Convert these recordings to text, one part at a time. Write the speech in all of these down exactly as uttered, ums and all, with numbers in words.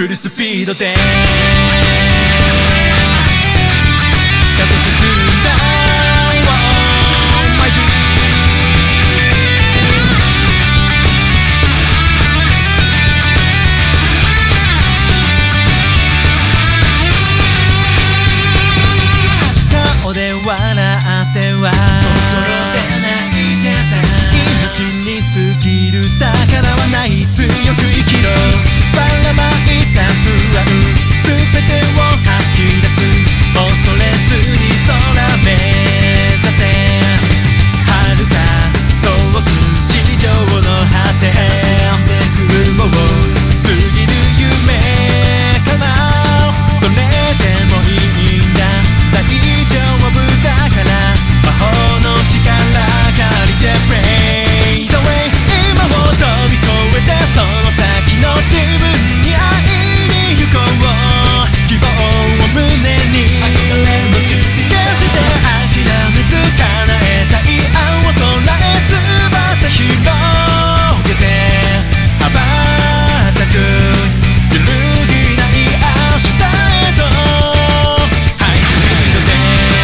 フルスピードで加速するんだ Oh my dream 顔で笑っては心で泣いてた命に過ぎる宝はない強く生きろばらまいた不安すべてを吐き出す恐れずに空目指せ遥か遠く地上の果て雲を過ぎる夢かなそれでもいいんだ大丈夫だから魔法の力借りて Praise away 今を飛び越えてその先の自分に会いに行こう希望を胸に決して諦めず叶えたい青空へ翼広げて羽ばたく揺るぎない明日へとハイスピードで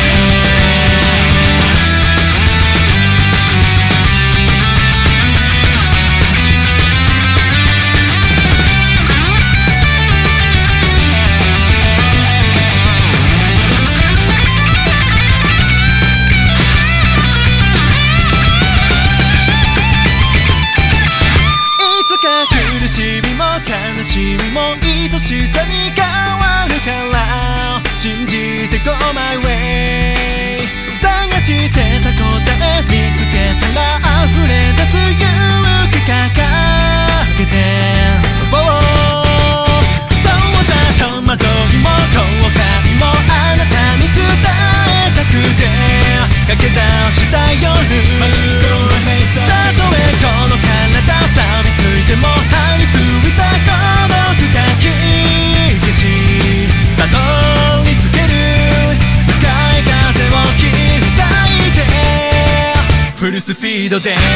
苦しみも悲しみも愛しさに変わるから信じて Go my way 探してた答え見つけたら溢れ出す勇気掲げて飛ぼうそうさ戸惑いも後悔もあなたに伝えたくて駆け出した夜たとえこの体錆びついても歯についた孤独かき消したどり着ける向かい風を切り裂いてフルスピードで